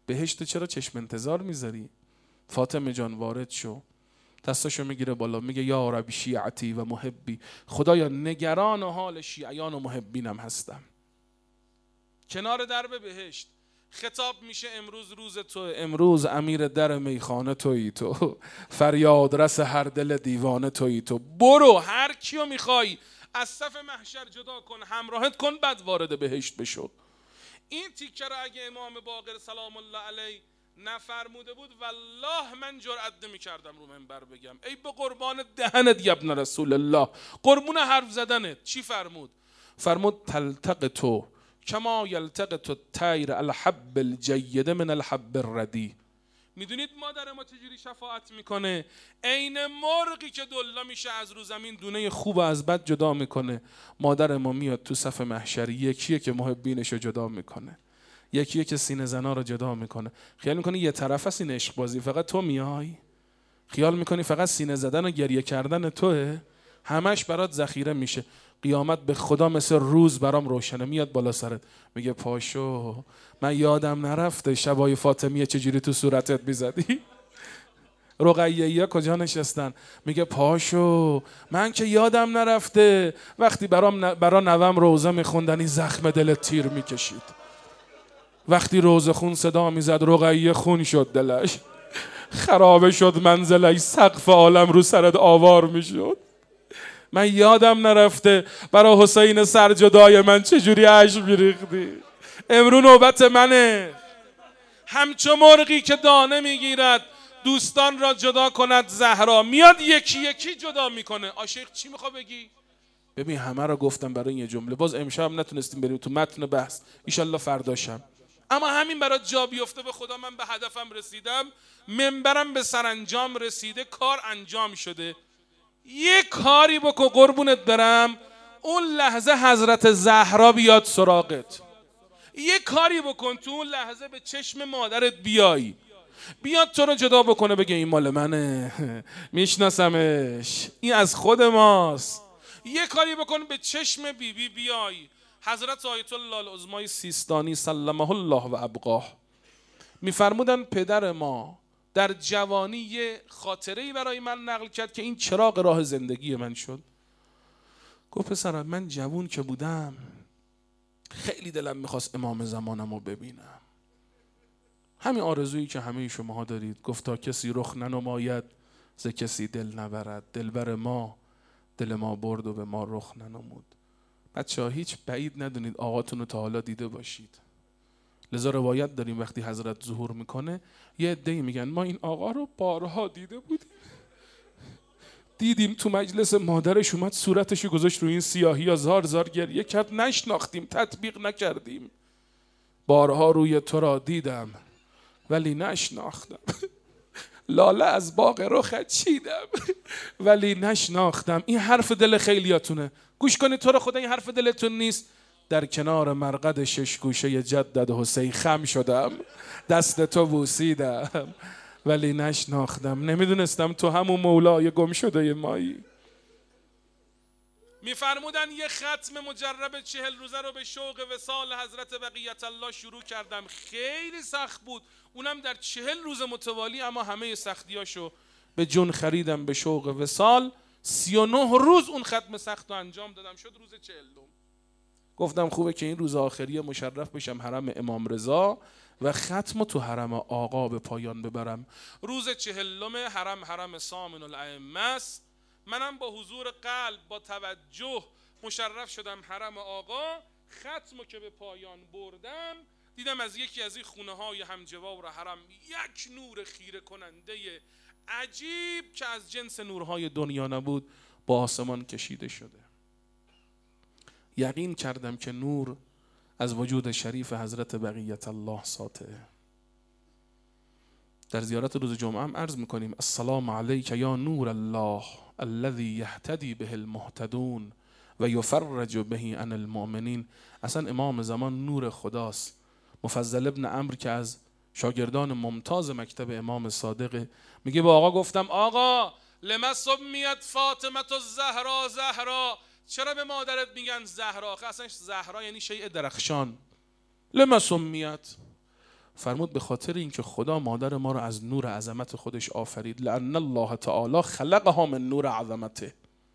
بهشت چرا چشم انتظار میذاری؟ فاطمه جان وارد شو، دستاشو میگیره بالا، میگه یا رب شیعتی و محبی، خدایا نگران حال شیعیان و محبینم هستم. کنار درب بهشت خطاب میشه امروز روز تو، امروز امیر در میخانه تویی تو، فریاد رس هر دل دیوانه تویی تو، برو هر کیو میخوای از صف محشر جدا کن، همراهت کن، بعد وارد بهشت بشو. این تیکه رو اگه امام باقر سلام الله علیه نفرموده بود والله من جرئت نمی‌کردم رو منبر بگم ای به قربان دهنت ابن رسول الله، قربون حرف زدنت. چی فرمود؟ فرمود تلتق تو کما یلتق تو طیر الحب الجید من الحب الردی. میدونید مادر ما چجوری شفاعت میکنه؟ عین مرغی که دلا میشه از رو زمین دونه خوب از بد جدا میکنه. مادر ما میاد تو صف محشری، یکیه که محبینش رو جدا میکنه، یکیه که سینه زنا رو جدا میکنه. خیال میکنی یه طرف است این عشق بازی، فقط تو میای؟ خیال میکنی فقط سینه زدن و گریه کردن توه؟ همش برات ذخیره میشه. قیامت به خدا مثل روز برام روشنه، میاد بالا سرت میگه پاشو، من یادم نرفته شبای فاطمیه چجوری تو صورتت میزدی. رقیه‌یا کجا نشستن؟ میگه پاشو، من که یادم نرفته وقتی برا نوم روزه میخوندن این زخم دلت تیر میکشید. وقتی روزه خون صدا میزد رقیه خون شد دلش، خرابه شد منزلش، سقف عالم رو سرت آوار میشد. من یادم نرفته برا حسین سرجدای من چجوری اشک میریختی. امرو نوبت منه. همچو مرغی که دانه میگیرد دوستان را جدا کند زهرا، میاد یکی یکی جدا میکنه. عاشق چی میخوا بگی؟ ببین همه را گفتم برای یه جمله، باز امشب نتونستیم بریم تو متن بحث، ایشالله فرداشم. اما همین برات جا بیفته به خدا من به هدفم رسیدم، منبرم به سرانجام رسیده، کار انجام شده. یه کاری بکن قربونت برم اون لحظه حضرت زهرا بیاد سراغت. یه کاری بکن تو اون لحظه به چشم مادرت بیای، بیاد تو رو جدا بکنه، بگه این مال منه، میشناسمش، این از خود ماست. یه کاری بکن به چشم بیبی بیای. حضرت آیت الله العظمای سیستانی سلمه الله و ابقاه میفرمودن پدر ما در جوانی یه خاطره‌ای برای من نقل کرد که این چراغ راه زندگی من شد. گفت پسرم من جوان که بودم خیلی دلم میخواست امام زمانم رو ببینم، همین آرزویی که همه شماها دارید. گفت تا کسی رخ ننماید ز کسی دل نبرد، دلبر ما دل ما برد و به ما رخ ننمود. بچه‌ها هیچ بعید ندونید آقاتون رو تا حالا دیده باشید. لذا روایت داریم وقتی حضرت ظهور میکنه یه عده‌ای میگن ما این آقا رو بارها دیده بودیم، دیدیم تو مجلس مادرش اومد صورتشو گذاشت رو این سیاهی یا زار زار گریه کرد، نشناختیم، تطبیق نکردیم. بارها روی تو را دیدم ولی نشناختم، لاله از باغ رخت چیدم ولی نشناختم. این حرف دل خیلیاتونه، گوش کنید تو رو خدا این حرف دلتون نیست. در کنار مرقد شش گوشه جدد حسین خم شدم، دست تو بوسیدم ولی نشناختم، نمیدونستم تو همون مولای گم شده مایی. میفرمودن یه ختم مجرب 40 روزه رو به شوق وصال حضرت بقیت الله شروع کردم، خیلی سخت بود، اونم در 40 روز متوالی، اما همه سختیاشو به جون خریدم به شوق وصال. 39 روز اون ختم سخت رو انجام دادم، شد روز 40. گفتم خوبه که این روز آخریه مشرف بشم حرم امام رضا و ختم تو حرم آقا به پایان ببرم. روز 40 حرم سامن الائمه است. منم با حضور قلب با توجه مشرف شدم حرم آقا. ختمو که به پایان بردم دیدم از یکی از این خونه های همجوار حرم یک نور خیره کننده عجیب که از جنس نورهای دنیا نبود با آسمان کشیده شده. یقین کردم که نور از وجود شریف حضرت بقیت الله ساطعه. در زیارت روز جمعه هم عرض میکنیم السلام علیک یا نور الله الذی یهتدی به المهتدون و یفرج به عن المؤمنین. اصلا امام زمان نور خداست. مفضل ابن عمرو که از شاگردان ممتاز مکتب امام صادق میگه با آقا گفتم آقا لما سمیت فاطمه الزهرا زهرا، چرا به مادرت میگن زهرا؟ اصلا زهرا یعنی شیء درخشان. لما سمیت فرمود به خاطر اینکه خدا مادر ما رو از نور عظمت خودش آفرید، لأن الله تعالی خلقها من نور عظمته.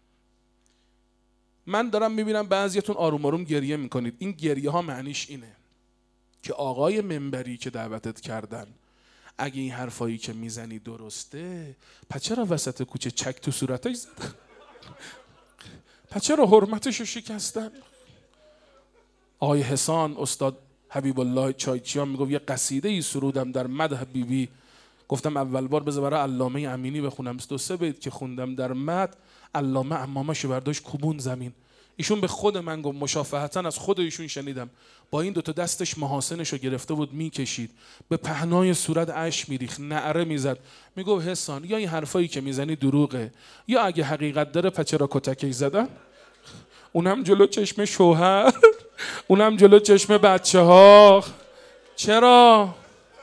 من دارم میبینم بعضیتون آروم آروم گریه میکنید. این گریه ها معنیش اینه که آقای منبری که دعوتت کردن اگه این حرفایی که میزنی درسته، پس چرا وسط کوچه چک تو صورتش زدن؟ پس چرا حرمتش رو شکستن؟ آقای حسان استاد حبیب الله چایچیان میگفت یه قصیده ای سرودم در مدح بیبی. گفتم اول بار بذار برای علامه امینی بخونم. 2-3 بیت که خوندم در مدح، علامه عمامه‌شو برداشت کوبون زمین. ایشون به خود من گفت، مشافهتاً از خود ایشون شنیدم، با این 2 دستش محاسنشو گرفته بود میکشید، به پهنای صورت اشک میریخت، نعره میزد، میگفت حسان یا این حرفایی که میزنی دروغه، یا اگه حقیقت داره پس چرا کتکش زدن؟ اونم جلو چشم شوهر، اونم جلو چشم بچه ها. چرا؟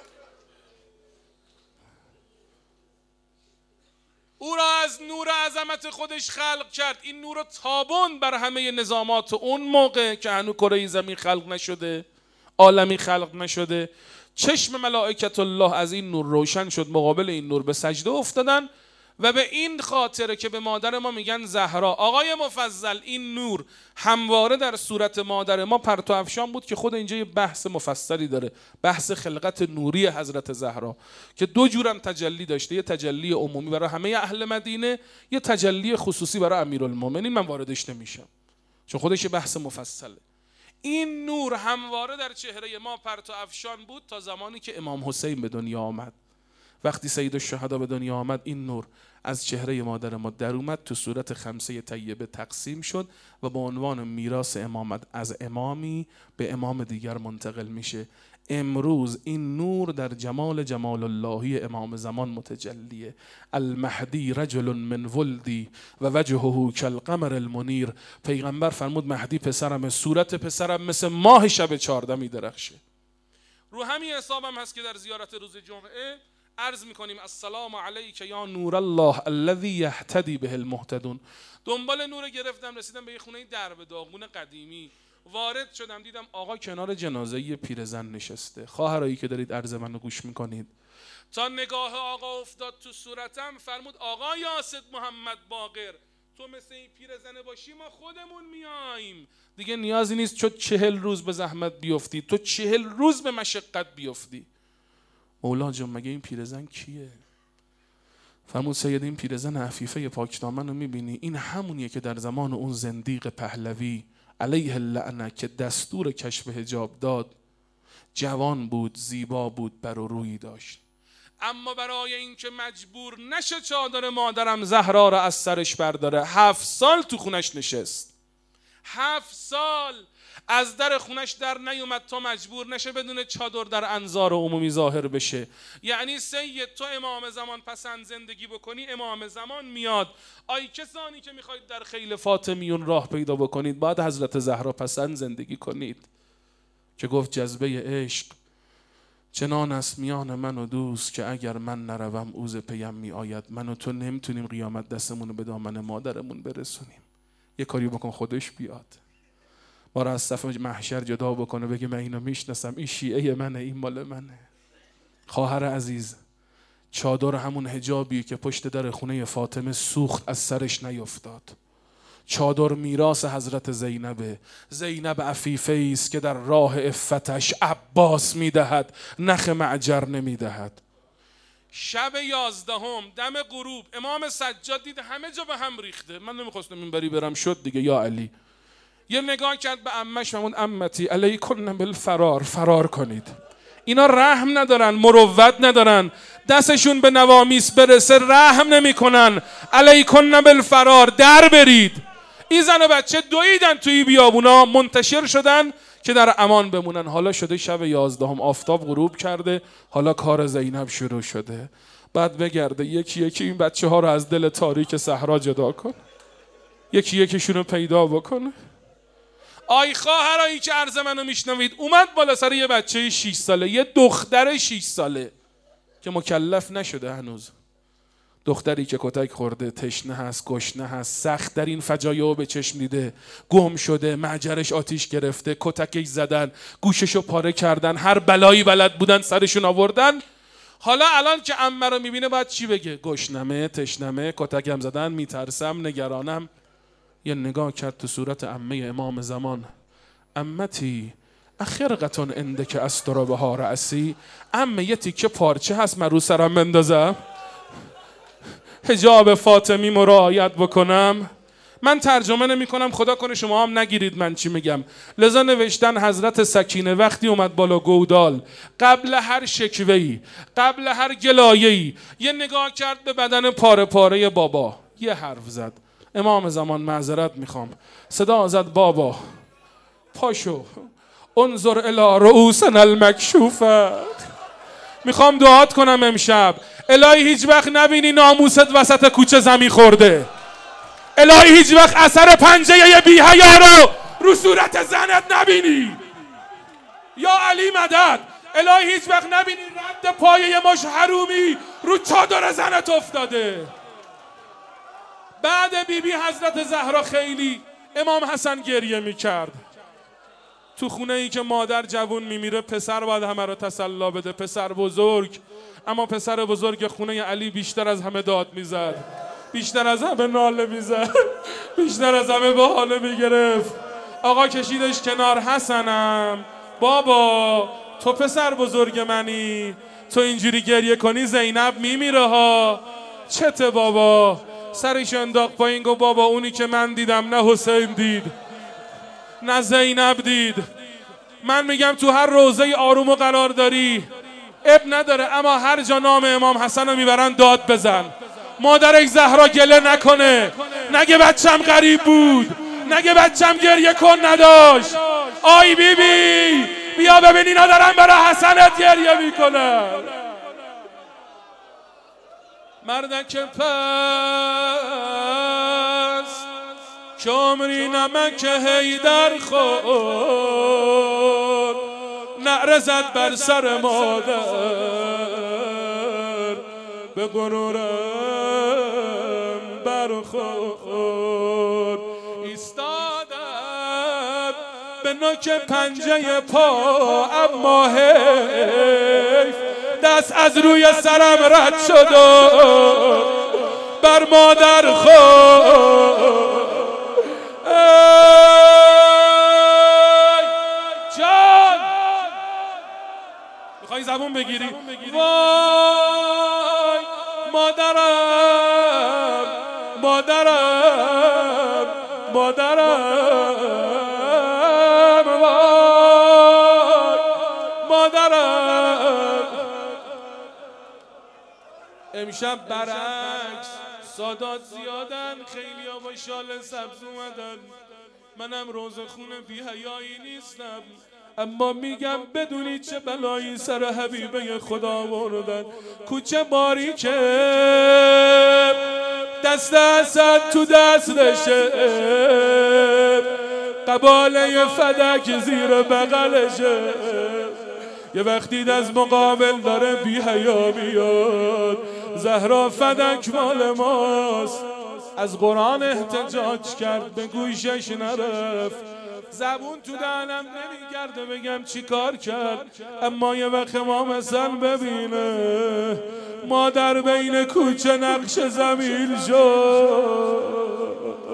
او را از نور عظمت خودش خلق کرد. این نور تابون بر همه نظامات اون موقع که هنوز کره زمین خلق نشده، عالمی خلق نشده. چشم ملائکت الله از این نور روشن شد، مقابل این نور به سجده افتادن و به این خاطره که به مادر ما میگن زهرا. آقای مفضل، این نور همواره در صورت مادر ما پرتو افشان بود که خود اینجا یه بحث مفصلی داره، بحث خلقت نوری حضرت زهرا که 2 جورم تجلی داشته، یه تجلی عمومی برای همه اهل مدینه، یه تجلی خصوصی برای امیرالمومنین. من واردش نمیشم چون خودش بحث مفصله. این نور همواره در چهره ما پرتو افشان بود تا زمانی که امام حسین به دنیا آمد. وقتی سید الشهدا به دنیا آمد، این نور از چهره مادر ما در اومد، تو صورت 5 طیبه تقسیم شد و به عنوان میراث امامت از امامی به امام دیگر منتقل میشه. امروز این نور در جمال اللهی امام زمان متجلیه. المهدی رجل من ولدی و وجهه کالقمر المنیر. پیغمبر فرمود مهدی پسرم، صورت پسرم مثل ماه شب 14 میدرخشه. رو همین حسابم هست که در زیارت روز جمعه عرض میکنیم السلام علیک یا نور الله الذی یهتدی به المهتدون. دنبال نور گرفتم، رسیدم به یه خونه درب داغون قدیمی، وارد شدم، دیدم آقا کنار جنازه یه پیرزن نشسته. خواهرایی که دارید عرض منو گوش میکنید، تا نگاه آقا افتاد تو صورتم، فرمود آقا یاسد محمد باقر، تو مثل این پیرزنه باشی ما خودمون میاییم، دیگه نیازی نیست چون 40 روز به زحمت بیفتی، تو 40 روز به مشقت بیفتی. مولا جان مگه این پیرزن کیه؟ فرمود سید این پیرزن عفیفه پاکدامن رو میبینی؟ این همونیه که در زمان اون زندیق پهلوی علیه اللعنه که دستور کشف حجاب داد، جوان بود، زیبا بود، بر و رویی داشت، اما برای اینکه مجبور نشه چادر مادرم زهرا را از سرش برداره 7 سال تو خونش نشست. 7 سال از در خونش در نیومد تا مجبور نشه بدون چادر در انظار عمومی ظاهر بشه. یعنی سید تو امام زمان پسند زندگی بکنی، امام زمان میاد. آی کسانی که میخواید در خیل فاطمیون راه پیدا بکنید، باید حضرت زهرا پسند زندگی کنید که گفت جذبه عشق چنان است میان من و دوست که اگر من نروم اوز پیم می آید. من و تو نمیتونیم قیامت دستمون رو به دامن مادرمون برسونیم. یه کاری بکن خودش بیاد، ما را از صف محشر جدا بکنه، بگه من اینو میشناسم، این شیعه منه، این مال منه. خواهر عزیز، چادر همون حجابی که پشت در خونه فاطمه سوخت از سرش نیفتاد. چادر میراث حضرت زینبه. زینب عفیفه است که در راه عفتش عباس میدهد، نخ معجر نمیدهد. شب 11 دم غروب امام سجاد دید همه جا به هم ریخته. من نمیخواستم منبری برم، شد دیگه یا علی. یه نگاه کرد به عمش، فرمود عمتی علیکن بالفرار، فرار کنید. اینا رحم ندارن، مروت ندارن، دستشون به نوامیس برسه رحم نمیکنن. علیکن بالفرار، در برید. این زن و بچه دویدن توی بیابونا، منتشر شدن که در امان بمونن. حالا شده شب 11، آفتاب غروب کرده، حالا کار زینب شروع شده. بعد بگرده یکی یکی این بچه ها رو از دل تاریک صحرا جدا کن، یکی یکیشون رو پیدا بکن. آی خواهرایی که عرض منو میشنوید، اومد بالا سر یه بچه 6 ساله، یه دختر 6 ساله که مکلف نشده هنوز. دختری که کتک خورده، تشنه هست، گشنه هست، سخت در این فجایع به چشم دیده، گم شده، معجرش آتیش گرفته، کتکش زدن، گوششو پاره کردن، هر بلایی بلد بودن سرشون آوردن. حالا الان که عمه رو میبینه باید چی بگه؟ گشنمه، تشنمه، کتکم زدن، میترسم، نگرانم. یه نگاه کرد تو صورت عمه امام زمان. عمتی اخرقتون عندک استرابها رأسی، عمه یه تیکه پارچه هست من رو سرم بندازم؟ حجاب فاطمی رعایت بکنم؟ من ترجمه نمی کنم، خدا کنه شما هم نگیرید من چی میگم. لذا نوشتن حضرت سکینه وقتی اومد بالا گودال، قبل هر شکوهی، قبل هر گلایه‌ای، یه نگاه کرد به بدن پاره پاره بابا، یه حرف زد. امام زمان معذرت میخوام، صدا زد بابا پاشو انظر الی رؤوسنا المکشوفه. میخوام دعات کنم امشب، الهی هیچ وقت نبینی ناموست وسط کوچه زمین خورده. الهی هیچ وقت اثر پنجه ی بی حیا رو صورت زنت نبینی. یا علی مدد. الهی هیچ وقت نبینی رد پای ی مش حرومی رو چادر زنت افتاده. بعد بیبی حضرت زهرا خیلی امام حسن گریه میکرد. تو خونه ای که مادر جوون میمیره، پسر باید همه رو تسلا بده، پسر بزرگ. اما پسر بزرگ خونه علی بیشتر از همه داد میزد، بیشتر از همه ناله میزد، بیشتر از همه بهانه میگرفت. آقا کشیدش کنار. حسنم بابا تو پسر بزرگ منی، تو اینجوری گریه کنی زینب میمیره ها. چته بابا؟ سرش انداخت پایین گفت بابا اونی که من دیدم نه حسین دید نه زینب دید. من میگم تو هر روضه آروم و قرار داری اب نداره، اما هر جا نام امام حسن رو میبرن داد بزن. مادرش زهرا گله نکنه، نگه بچم غریب بود، نگه بچم گریه کن نداشت. آی بی بی بیا ببین اینا دارن برای حسنت گریه میکنن. مردک پس که عمری نمک حیدر خورد، نعره زد بر سر مادر، به غرورم برخورد. ایستادم به نوک پنجه پا، اما حیف دست از روی سرم رد شد و بر مادر خورد. جان میخوایی زبون بگیری؟ وای مادرم مادرم مادرم، وای مادرم. امشب برعکس سادات زیادن، خیلی ها با شال سبز اومدن. منم روزخون بی حیایی نیستم، اما میگم بدونی چه بلایی سر حبیبه خدا آوردن. کوچه باریکه دست اسد تو دستشه، قباله فدک زیر بغلشه. یه وقتی از مقابل داره بی حیا میاد، زهرا فدک مال ماست. از قرآن احتجاج کرد به گوشش نرفت، زبون تو دهنم نمیگرده بگم چی کار کرد. اما یه وقت امام حسن ببینه مادر بین کوچه نقش زمین شد.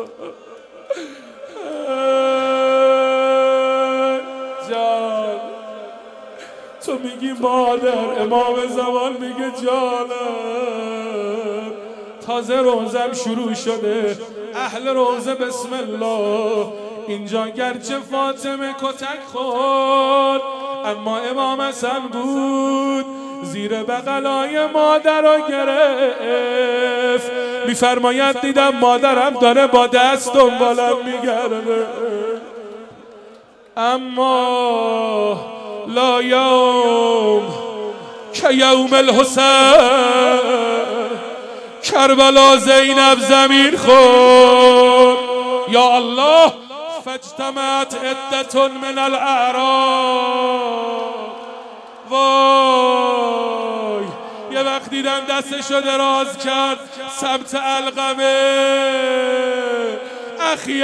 جان تو میگی مادر، امام زمان میگه جانم. تازه روزم شروع شده، اهل روزه بسم الله. اینجا گرچه فاطمه کتک خورد، اما امام حسن بود زیر بغلای مادر رو گرفت. میفرماید دیدم مادرم داره با دست دنبالم میگرده، اما لا یوم که یوم الحسین، کربلا زینب زمین خورد. یا الله فاجتمعت عدة من الاعراب. وای یه وقت دیدم دستشو دراز کرد سمت علقمه، اخی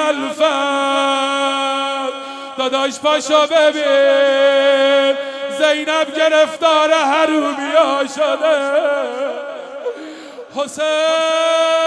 ابوالفضل داداش پاشو ببین زینب گرفتار حرومیا شده. حسین